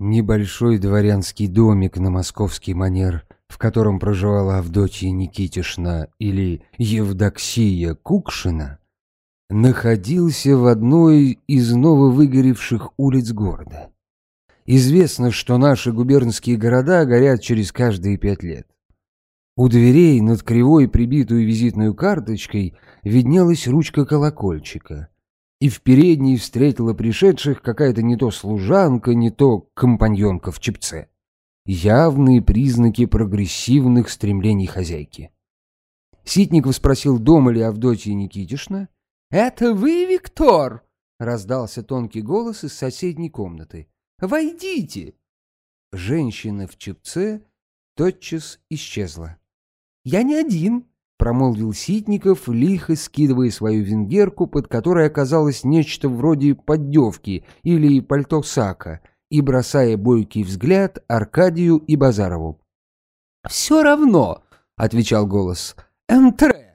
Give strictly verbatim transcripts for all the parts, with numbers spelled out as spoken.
Небольшой дворянский домик на московский манер, в котором проживала Авдотья Никитишна или Евдоксия Кукшина, находился в одной из нововыгоревших улиц города. Известно, что наши губернские города горят через каждые пять лет. У дверей над кривой, прибитую визитной карточкой, виднелась ручка колокольчика, и в передней встретила пришедших какая-то не то служанка, не то компаньонка в чепце. Явные признаки прогрессивных стремлений хозяйки. Ситников спросил, дома ли Авдотья Никитишна. «Это вы, Виктор?» — раздался тонкий голос из соседней комнаты. «Войдите!» Женщина в чепце тотчас исчезла. «Я не один», — промолвил Ситников, лихо скидывая свою венгерку, под которой оказалось нечто вроде поддевки или пальто сака, и бросая бойкий взгляд Аркадию и Базарову. «Все равно», — отвечал голос, — «энтре».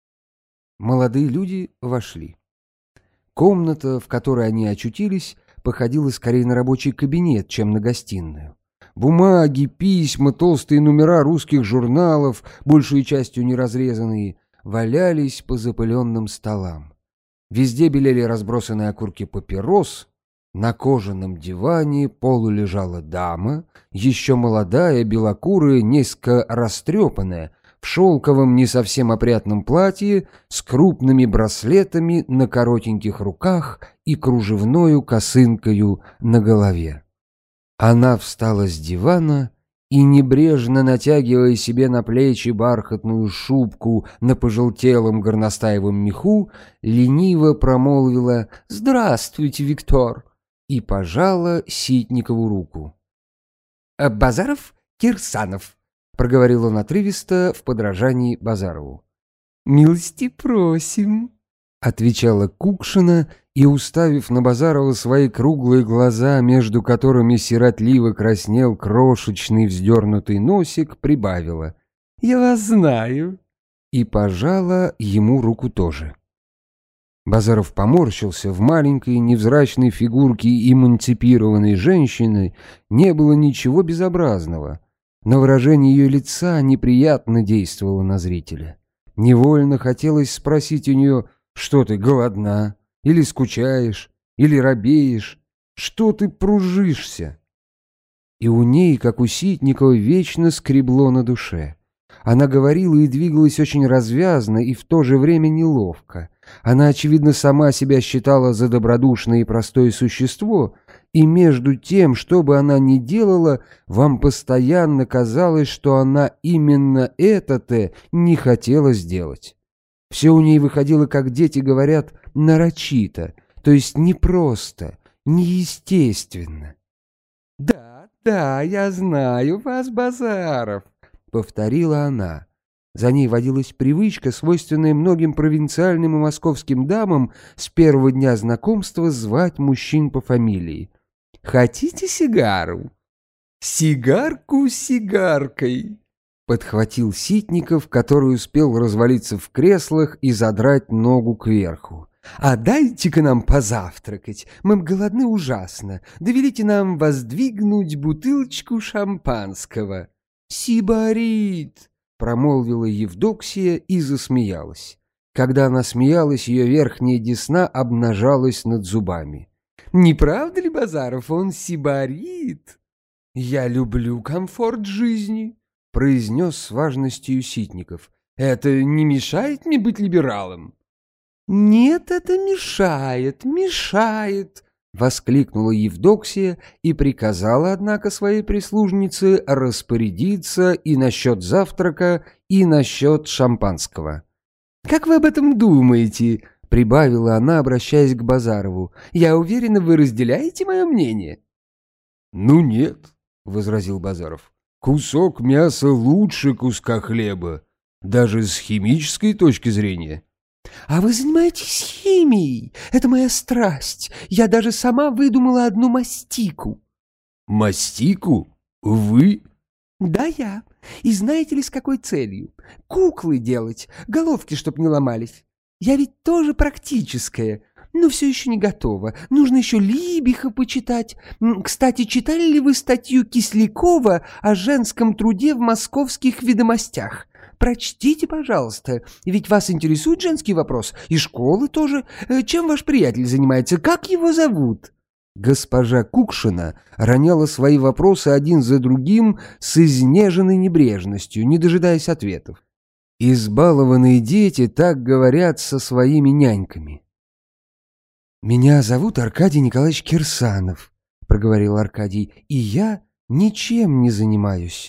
Молодые люди вошли. Комната, в которой они очутились, походила скорее на рабочий кабинет, чем на гостиную. Бумаги, письма, толстые номера русских журналов, большей частью неразрезанные, валялись по запыленным столам. Везде белели разбросанные окурки папирос. На кожаном диване полулежала дама, еще молодая, белокурая, несколько растрепанная, в шелковом не совсем опрятном платье, с крупными браслетами на коротеньких руках и кружевною косынкою на голове. Она встала с дивана и, небрежно натягивая себе на плечи бархатную шубку на пожелтелом горностаевом меху, лениво промолвила «Здравствуйте, Виктор!» и пожала Ситникову руку. «Базаров Кирсанов», — проговорил он отрывисто в подражании Базарову. «Милости просим», — отвечала Кукшина, и, уставив на Базарова свои круглые глаза, между которыми сиротливо краснел крошечный вздернутый носик, прибавила «Я вас знаю» и пожала ему руку тоже. Базаров поморщился. В маленькой невзрачной фигурке эмансипированной женщины не было ничего безобразного, но выражение ее лица неприятно действовало на зрителя. Невольно хотелось спросить у нее: «Что ты, голодна? Или скучаешь? Или робеешь? Что ты пружишься?» И у ней, как у Ситникова, вечно скребло на душе. Она говорила и двигалась очень развязно и в то же время неловко. Она, очевидно, сама себя считала за добродушное и простое существо, и между тем, что бы она ни делала, вам постоянно казалось, что она именно это-то не хотела сделать. Все у ней выходило, как дети говорят, нарочито, то есть непросто, неестественно. «Да, да, я знаю вас, Базаров», — повторила она. За ней водилась привычка, свойственная многим провинциальным и московским дамам с первого дня знакомства звать мужчин по фамилии. «Хотите сигару?» «Сигарку сигаркой», — подхватил Ситников, который успел развалиться в креслах и задрать ногу кверху. «А дайте-ка нам позавтракать, мы голодны ужасно. Довелите нам воздвигнуть бутылочку шампанского». «Сибарит», — промолвила Евдоксия и засмеялась. Когда она смеялась, ее верхняя десна обнажалась над зубами. «Не правда ли, Базаров, он сибарит?» «Я люблю комфорт жизни», — произнес с важностью Ситников. «Это не мешает мне быть либералом?» «Нет, это мешает, мешает», — воскликнула Евдоксия и приказала, однако, своей прислужнице распорядиться и насчет завтрака, и насчет шампанского. «Как вы об этом думаете?» — прибавила она, обращаясь к Базарову. «Я уверена, вы разделяете мое мнение?» «Ну нет», — возразил Базаров. «Кусок мяса лучше куска хлеба, даже с химической точки зрения». «А вы занимаетесь химией? Это моя страсть. Я даже сама выдумала одну мастику». «Мастику? Вы?» «Да, я. И знаете ли, с какой целью? Куклы делать, головки, чтоб не ломались. Я ведь тоже практическая. но все еще не готово. Нужно еще Либиха почитать. М, Кстати, читали ли вы статью Кислякова о женском труде в московских ведомостях? Прочтите, пожалуйста, ведь вас интересует женский вопрос, и школы тоже. Э, Чем ваш приятель занимается? Как его зовут?» Госпожа Кукшина роняла свои вопросы один за другим с изнеженной небрежностью, не дожидаясь ответов. Избалованные дети так говорят со своими няньками. «Меня зовут Аркадий Николаевич Кирсанов», — проговорил Аркадий, — «и я ничем не занимаюсь».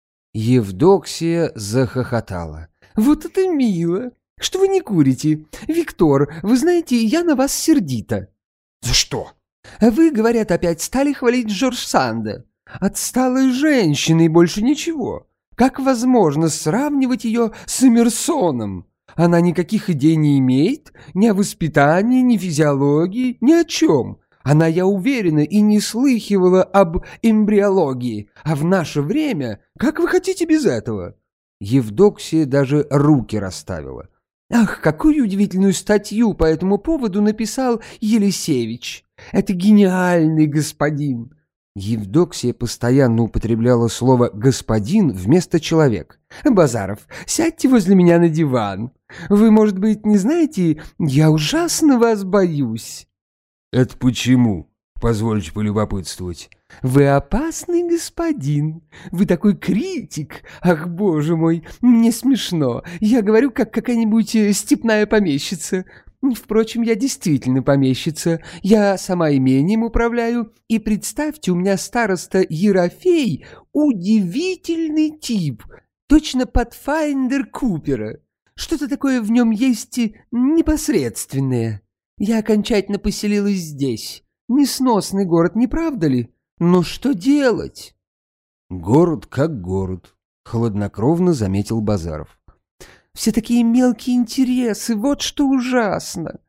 Евдоксия захохотала. «Вот это мило! Что вы не курите? Виктор, вы знаете, я на вас сердита». «За что?» «Вы, говорят, опять стали хвалить Жорж Санда. Отсталой женщиной больше ничего. Как возможно сравнивать ее с Эмерсоном? Она никаких идей не имеет, ни о воспитании, ни физиологии, ни о чем. Она, я уверена, и не слыхивала об эмбриологии. А в наше время, как вы хотите без этого?» Евдоксия даже руки расставила. «Ах, какую удивительную статью по этому поводу написал Елисевич! Это гениальный господин!» Евдоксия постоянно употребляла слово «господин» вместо «человек». «Базаров, сядьте возле меня на диван. Вы, может быть, не знаете, я ужасно вас боюсь». «Это почему? Позвольте полюбопытствовать». «Вы опасный господин. Вы такой критик. Ах, боже мой, мне смешно. Я говорю, как какая-нибудь э, степная помещица. Впрочем, я действительно помещица. Я сама имением управляю. И представьте, у меня староста Ерофей — удивительный тип. Точно Патфайндер Купера. Что-то такое в нем есть э, непосредственное. Я окончательно поселилась здесь. Несносный город, не правда ли? Но что делать?» «Город как город», — хладнокровно заметил Базаров. «Все такие мелкие интересы, вот что ужасно.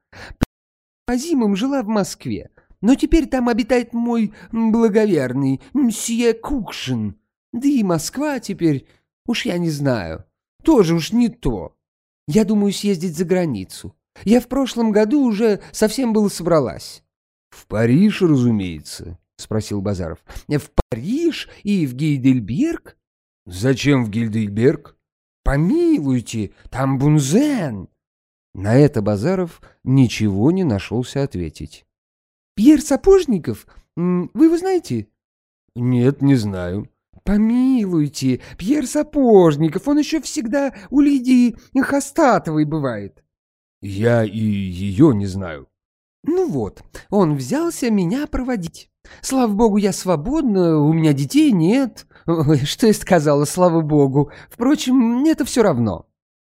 По зимам жила в Москве, но теперь там обитает мой благоверный мсье Кукшин. Да и Москва теперь, уж я не знаю, тоже уж не то. Я думаю съездить за границу. Я в прошлом году уже совсем было собралась». «В Париж, разумеется», — спросил Базаров. «В Париж и в Гейдельберг?» «Зачем в Гейдельберг?» «Помилуйте, там Бунзен». На это Базаров ничего не нашелся ответить. «Пьер Сапожников? М, Вы его знаете?» «Нет, не знаю». «Помилуйте, Пьер Сапожников, он еще всегда у Лидии Хастатовой бывает». «Я и ее не знаю». «Ну вот, он взялся меня проводить. Слава богу, я свободна, у меня детей нет. Ой, что я сказала, слава богу. Впрочем, это все равно».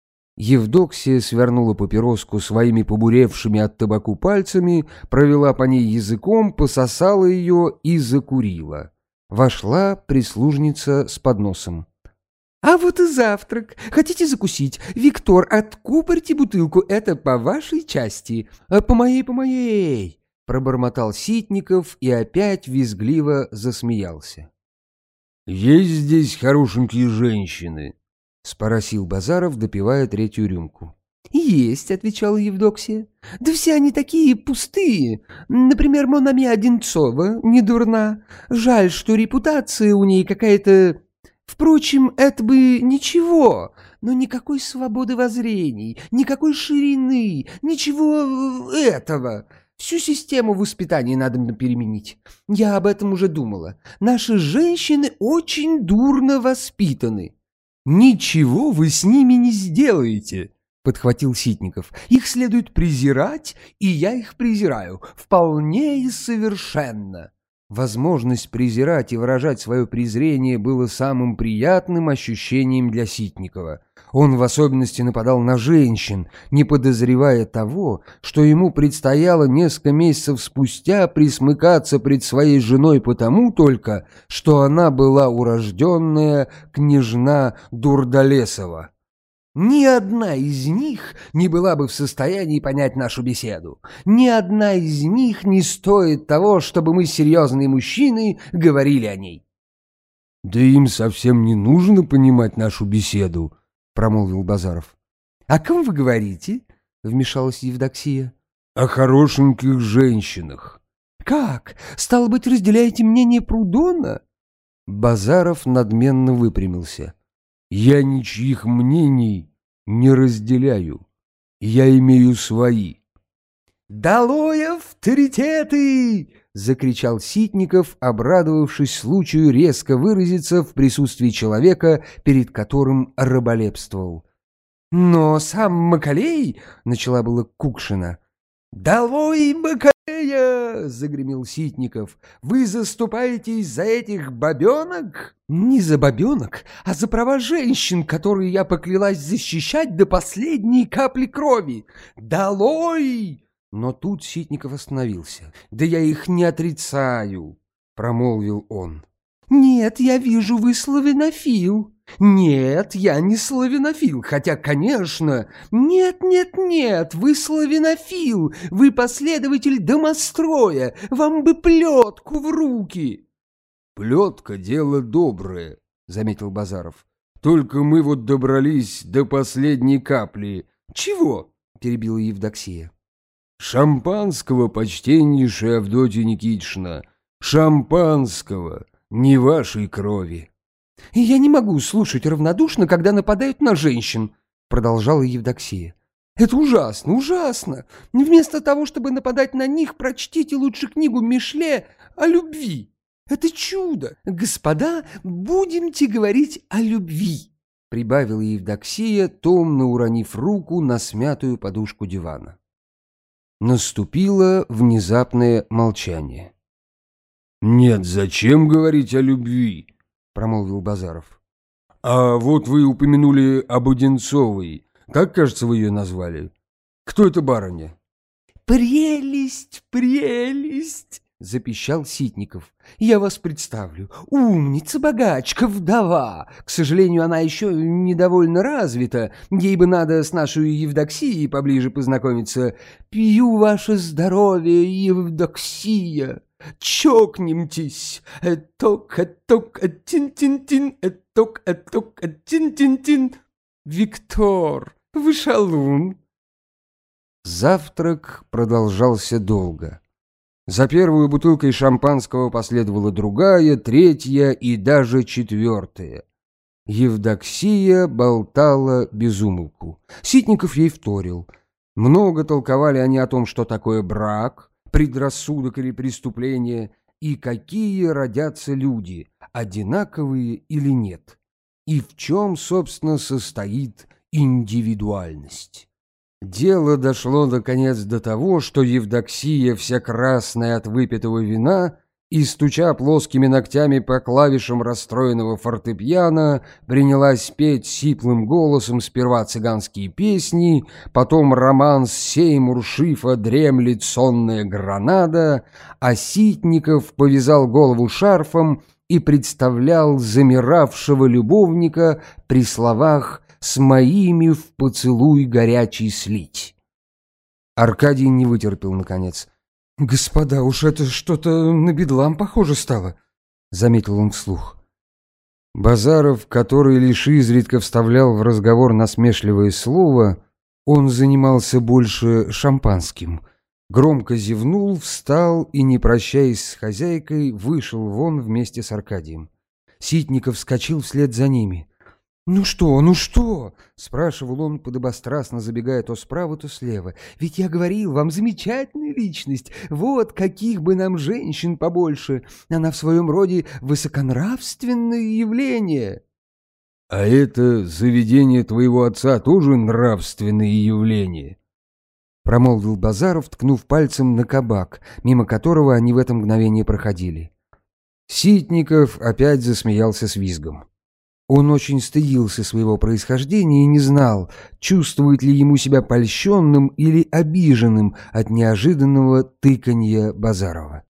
Евдоксия свернула папироску своими побуревшими от табаку пальцами, провела по ней языком, пососала ее и закурила. Вошла прислужница с подносом. «А вот и завтрак. Хотите закусить? Виктор, откупорьте бутылку, это по вашей части». «А по моей, по моей», — пробормотал Ситников и опять визгливо засмеялся. «Есть здесь хорошенькие женщины?» — спросил Базаров, допивая третью рюмку. «Есть», — отвечала Евдоксия. «Да все они такие пустые. Например, Монами Одинцова не дурна. Жаль, что репутация у ней какая-то... Впрочем, это бы ничего, но никакой свободы воззрений, никакой ширины, ничего этого. Всю систему воспитания надо переменить. Я об этом уже думала. Наши женщины очень дурно воспитаны». «Ничего вы с ними не сделаете», — подхватил Ситников. «Их следует презирать, и я их презираю. Вполне и совершенно». Возможность презирать и выражать свое презрение было самым приятным ощущением для Ситникова. Он в особенности нападал на женщин, не подозревая того, что ему предстояло несколько месяцев спустя присмыкаться пред своей женой потому только, что она была урожденная княжна Дурдалесова. Ни одна из них не была бы в состоянии понять нашу беседу. Ни одна из них не стоит того, чтобы мы, серьезные мужчины, говорили о ней. «Да им совсем не нужно понимать нашу беседу», — промолвил Базаров. «О ком вы говорите?» — вмешалась Евдоксия. о хорошеньких женщинах». «Как? Стало быть, разделяете мнение Прудона?» Базаров надменно выпрямился. «Я ничьих мнений не разделяю. Я имею свои». «Долой авторитеты!» — закричал Ситников, обрадовавшись случаю резко выразиться в присутствии человека, перед которым раболепствовал. «Но сам Макалей!» — начала было Кукшина. «Долой Макалея!» — загремел Ситников. «Вы заступаетесь за этих бабенок?» «Не за бабенок, а за права женщин, которые я поклялась защищать до последней капли крови! Долой!» Но тут Ситников остановился. «Да я их не отрицаю», — промолвил он. «Нет, я вижу, вы славянофил». «Нет, я не славянофил, хотя, конечно...» «Нет, нет, нет, вы славянофил, вы последователь домостроя, вам бы плетку в руки». «Плетка — дело доброе», — заметил Базаров. «Только мы вот добрались до последней капли». «Чего?» — перебила Евдоксия. «Шампанского, почтеннейшая Авдотья Никитична, шампанского, не вашей крови». «Я не могу слушать равнодушно, когда нападают на женщин», — продолжала Евдоксия. «Это ужасно, ужасно. Вместо того, чтобы нападать на них, прочтите лучше книгу Мишле о любви. Это чудо. Господа, будемте говорить о любви», — прибавила Евдоксия, томно уронив руку на смятую подушку дивана. Наступило внезапное молчание. «Нет, зачем говорить о любви?» — промолвил Базаров. «А вот вы упомянули об Одинцовой. Как, кажется, вы ее назвали? Кто эта барыня?» «Прелесть, прелесть!» — запищал Ситников. «Я вас представлю. Умница, богачка, вдова. К сожалению, она еще недовольно развита. Ей бы надо с нашей Евдоксией поближе познакомиться. Пью ваше здоровье, Евдоксия. Чокнемтесь. Эток, эток, тин-тин-тин, эток, эток, тин-тин-тин. Виктор, вы шалун». Завтрак продолжался долго. За первую бутылкой шампанского последовала другая, третья и даже четвертая. Евдоксия болтала без умолку. Ситников ей вторил. Много толковали они о том, что такое брак, предрассудок или преступление, и какие родятся люди, одинаковые или нет, и в чем, собственно, состоит индивидуальность. Дело дошло, наконец, до того, что Евдоксия, вся красная от выпитого вина, и, стуча плоскими ногтями по клавишам расстроенного фортепиано, принялась петь сиплым голосом сперва цыганские песни, потом романс «Сей Муршифа дремлет сонная гранада», а Ситников повязал голову шарфом и представлял замиравшего любовника при словах «с моими в поцелуй горячий слить». Аркадий не вытерпел, наконец. «Господа, уж это что-то на бедлам похоже стало», — заметил он вслух. Базаров, который лишь изредка вставлял в разговор насмешливое слово, он занимался больше шампанским. Громко зевнул, встал и, не прощаясь с хозяйкой, вышел вон вместе с Аркадием. Ситников вскочил вслед за ними. «Ну что, ну что?» — спрашивал он, подобострастно забегая то справа, то слева. «Ведь я говорил, вам замечательная личность. Вот каких бы нам женщин побольше. Она в своем роде высоконравственное явление». «А это заведение твоего отца тоже нравственное явление», — промолвил Базаров, ткнув пальцем на кабак, мимо которого они в это мгновение проходили. Ситников опять засмеялся с визгом. Он очень стыдился своего происхождения и не знал, чувствует ли ему себя польщенным или обиженным от неожиданного тыканья Базарова.